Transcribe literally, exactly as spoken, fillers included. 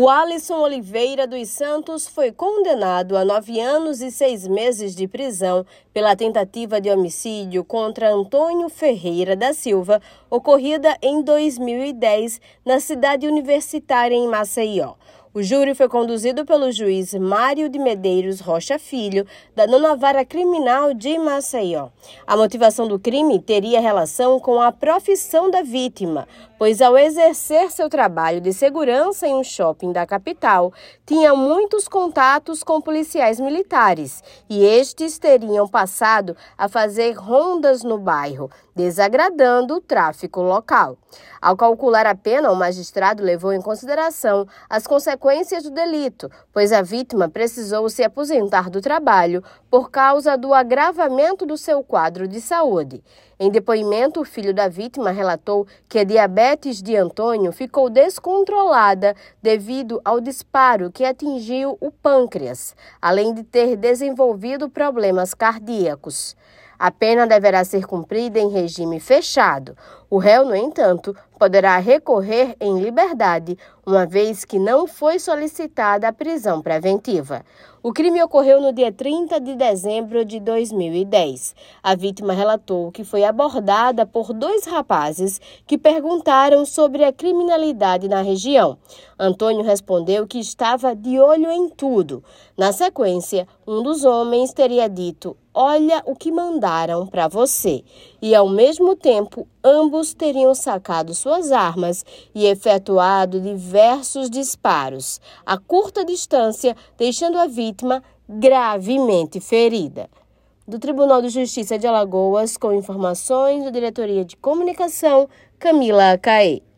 O Alisson Oliveira dos Santos foi condenado a nove anos e seis meses de prisão pela tentativa de homicídio contra Antônio Ferreira da Silva, ocorrida em dois mil e dez na cidade universitária em Maceió. O júri foi conduzido pelo juiz Mário de Medeiros Rocha Filho, da nona Vara Criminal de Maceió. A motivação do crime teria relação com a profissão da vítima, pois ao exercer seu trabalho de segurança em um shopping da capital, tinha muitos contatos com policiais militares e estes teriam passado a fazer rondas no bairro, desagradando o tráfico local. Ao calcular a pena, o magistrado levou em consideração as consequências do delito, pois a vítima precisou se aposentar do trabalho por causa do agravamento do seu quadro de saúde. Em depoimento, o filho da vítima relatou que a diabetes de Antônio ficou descontrolada devido ao disparo que atingiu o pâncreas, além de ter desenvolvido problemas cardíacos. A pena deverá ser cumprida em regime fechado. O réu, no entanto, poderá recorrer em liberdade, uma vez que não foi solicitada a prisão preventiva. O crime ocorreu no dia trinta de dezembro de dois mil e dez. A vítima relatou que foi abordada por dois rapazes que perguntaram sobre a criminalidade na região. Antônio respondeu que estava de olho em tudo. Na sequência, um dos homens teria dito: "Olha o que mandaram para você", e ao mesmo tempo ambos teriam sacado suas armas e efetuado diversos disparos a curta distância, deixando a vítima gravemente ferida. Do Tribunal de Justiça de Alagoas, com informações da Diretoria de Comunicação, Camila Caê.